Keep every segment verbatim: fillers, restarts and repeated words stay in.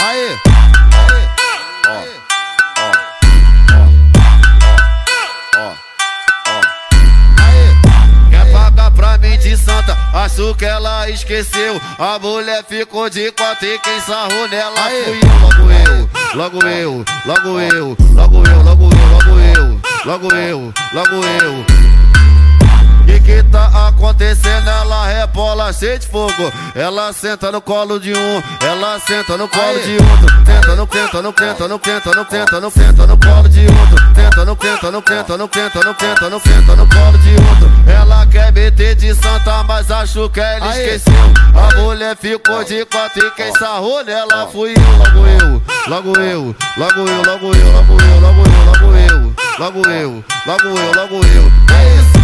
Aê, ó, ó, ó, ó, aê. Quer pagar pra mim de santa? Acho que ela esqueceu. A mulher ficou de quatro e quem sarrou nela fui eu. Logo eu, logo eu, logo eu, logo eu, logo eu, logo eu, logo eu. E que tá acontecendo? Ela rebola cheio de fogo. Ela senta no colo de um, ela senta no colo de outro. Tenta no tenta no tenta no tenta no tenta no tenta no colo de outro. Tenta no tenta no tenta no tenta no tenta no tenta no colo de outro. Ela quer meter de santa, mas acho que ela esqueceu. A mulher ficou de quatro e quem sarrou nela fui eu. Logo eu, logo eu, logo eu, logo eu, logo eu, logo eu, logo eu, logo eu, logo eu, logo eu. É isso.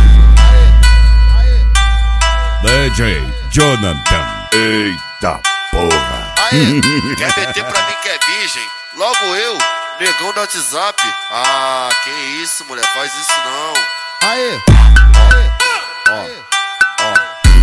D J Jonathan. Eita porra. Aí, quer meter pra mim que é virgem? Logo eu, negão do WhatsApp. Ah, que isso, mulher, faz isso não. Aí, ó, ó, ó,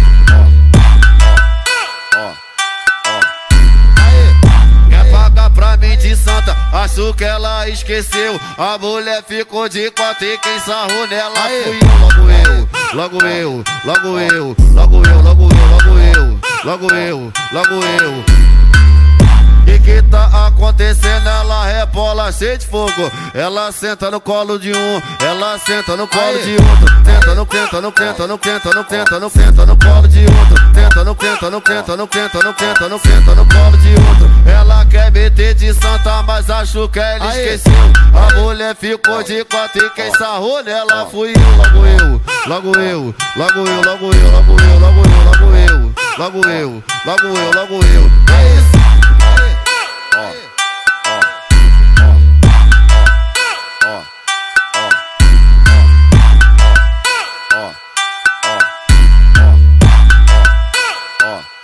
ó, ó, ó. Aí, quer pagar pra mim de santa? Acho que ela esqueceu. A mulher ficou de quatro e quem sarrou nela fui eu. Logo eu, logo eu, logo eu, logo eu, logo eu, logo eu, logo eu. E que tá acontecendo? Ela rebola cheio de fogo. Ela senta no colo de um, ela senta no colo de outro. Tenta no tenta no tenta no tenta no tenta no tenta no colo de outro. Tenta no tenta no tenta no tenta no tenta no tenta no colo de outro. Ela quer meter de santa, mas acho que ela esqueceu. A mulher ficou de quatro e quem sarrou nela fui eu. Logo eu, logo eu, logo eu, logo eu, logo eu, logo eu, logo eu, logo eu, logo eu, logo eu. É isso. Ó, ó, ó, ó, ó, ó, ó, ó, ó, ó.